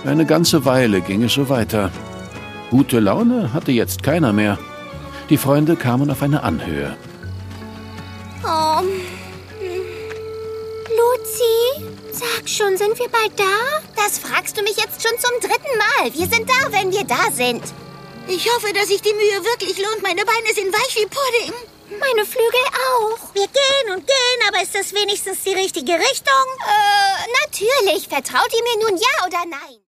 Eine ganze Weile ging es so weiter. Gute Laune hatte jetzt keiner mehr. Die Freunde kamen auf eine Anhöhe. Oh. Luzi, sag schon, sind wir bald da? Das fragst du mich jetzt schon zum 3. Mal. Wir sind da, wenn wir da sind. Ich hoffe, dass sich die Mühe wirklich lohnt. Meine Beine sind weich wie Pudding. Meine Flügel auch. Wir gehen und gehen, aber ist das wenigstens die richtige Richtung? Natürlich. Vertraut ihr mir nun, ja oder nein?